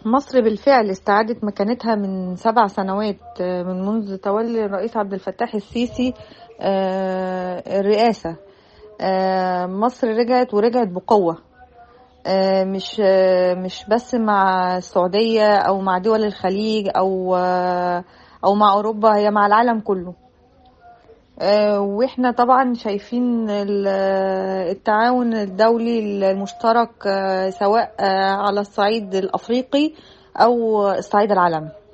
مصر بالفعل استعادت مكانتها من 7 سنوات من منذ تولي الرئيس عبد الفتاح السيسي الرئاسة. مصر رجعت بقوة. مش بس مع السعودية أو مع دول الخليج أو مع أوروبا، هي مع العالم كله. واحنا طبعا شايفين التعاون الدولي المشترك، سواء على الصعيد الأفريقي أو الصعيد العالمي.